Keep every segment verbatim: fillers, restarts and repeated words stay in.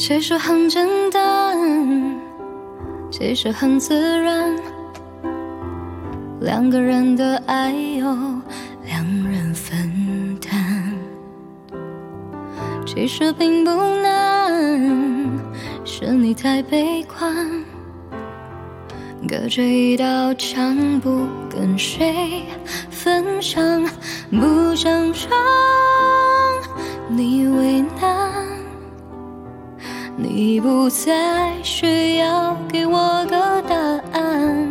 其实很简单，其实很自然，两个人的爱由两人分担，其实并不难，是你太悲观，隔着一道墙不跟谁分享，不想让你为难，你不再需要给我个答案。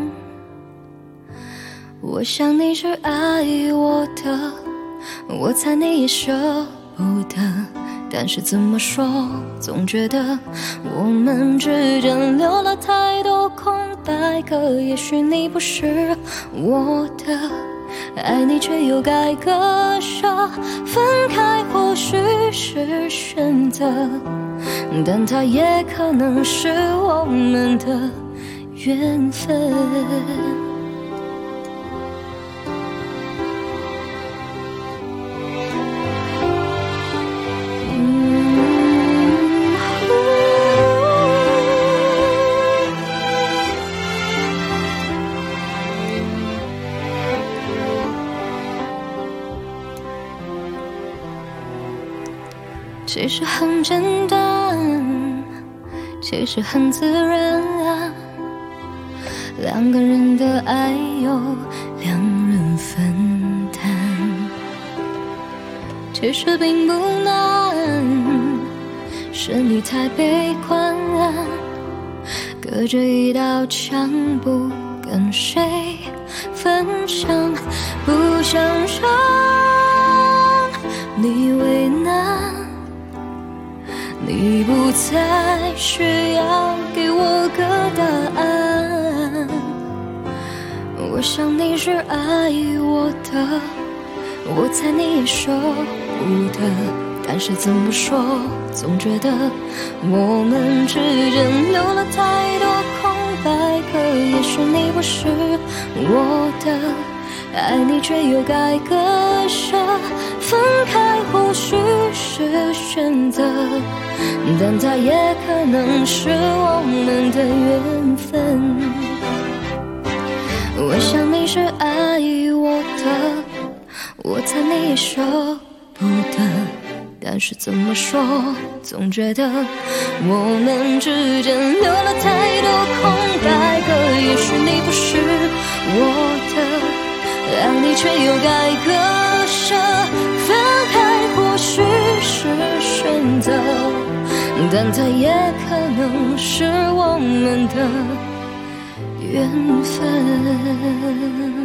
我想你是爱我的，我猜你也舍不得，但是怎么说，总觉得我们之间留了太多空白格。也许你不是我的，爱你却又该割舍，分开或许是选择，但它也可能是我们的缘分。其实很简单，其实很自然啊，两个人的爱由两人分担，其实并不难，是你太悲观啊，隔着一道墙不跟谁分享，不想让你为难，你不再需要给我个答案。我想你是爱我的，我猜你也舍不得，但是怎么说，总觉得我们之间留了太多空白格。也许你不是我的，爱你却又该割舍，分开或许是选择，但它也可能是我们的缘分。我想你是爱我的，我猜你也舍不得，但是怎么说，总觉得我们之间留了太多空白格。也许你不是我的，爱你却又该割舍，分开或许是选择，但它也可能是我们的缘分。